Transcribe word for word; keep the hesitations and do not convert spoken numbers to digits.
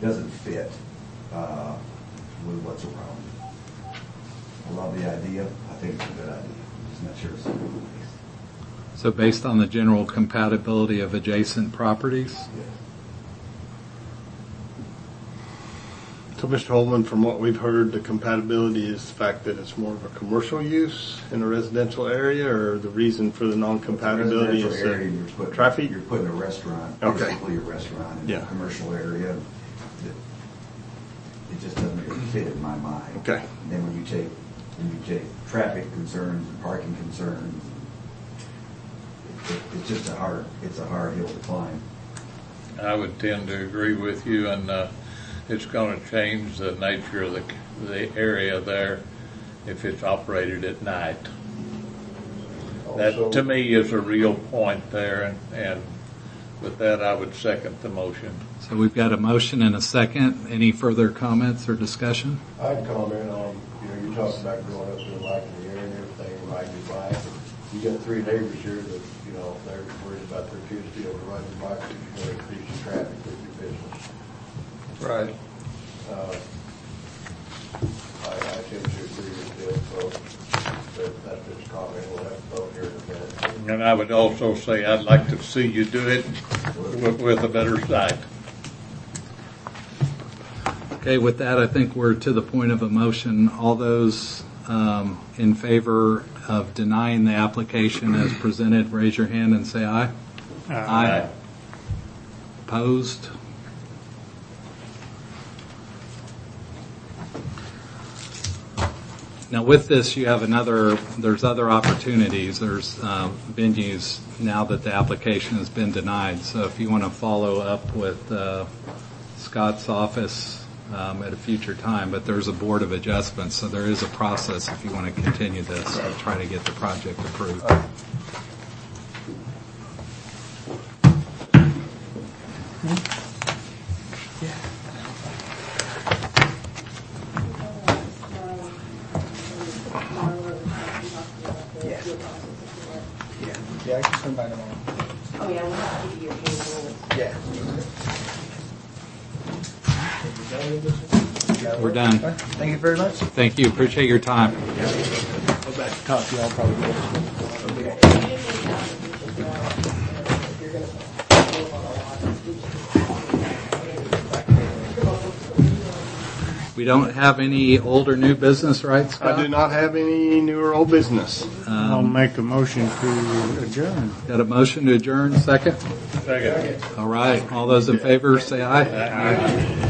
doesn't fit uh, with what's around. I love the idea. I think it's a good idea. I'm just not sure it's a good place. So based on the general compatibility of adjacent properties? Yes. So, Mister Holman, from what we've heard, the compatibility is the fact that it's more of a commercial use in a residential area, or the reason for the non-compatibility is area, you're putting, traffic? You're putting a restaurant, okay. basically a restaurant in yeah. a commercial area. It, it just doesn't really fit in my mind. Okay. And then when you take when you take traffic concerns and parking concerns, it, it, it's just a hard it's a hard hill to climb. I would tend to agree with you, and uh, it's going to change the nature of the the area there if it's operated at night. Also, that to me is a real point there, and, and with that I would second the motion. So we've got a motion and a second. Any further comments or discussion? I'd comment on, you know, you talked about going up to the light in the air and everything, riding your bike. You got three neighbors here that, you know, they're worried about their kids being able to ride their bikes, if you're going to increase the traffic with your business. Right. Uh, I, I tend to agree with Bill, so that, that's just a comment. We'll have to vote here in a minute. And I would also say I'd like to see you do it with, with a better site. Okay, with that, I think we're to the point of a motion. All those um, in favor of denying the application as presented, raise your hand and say aye. Aye. Aye. Opposed? Now, with this, you have another, there's other opportunities. There's um, venues now that the application has been denied. So if you want to follow up with uh, Scott's office um, at a future time, but there's a board of adjustments, so there is a process if you want to continue this to try to get the project approved. Yeah, I can swing by tomorrow. Oh, yeah, we'll have to give you your paperwork. Yeah. We're done. Thank you very much. Thank you. Appreciate your time. Go back to talk to y'all probably. We don't have any old or new business, right, Scott? I do not have any new or old business. Um, I'll make a motion to adjourn. Got a motion to adjourn, second? Second. All right. All those in favor, say aye. Aye.